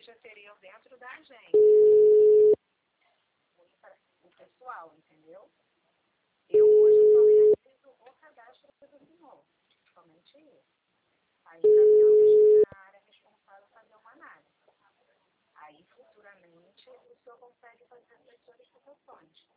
já teriam dentro da agência. O pessoal, entendeu? Eu hoje só realizo o cadastro do senhor. Somente isso. Aí encaminhamos para a área responsável fazer uma análise. Aí, futuramente, o senhor consegue fazer essas solicitações.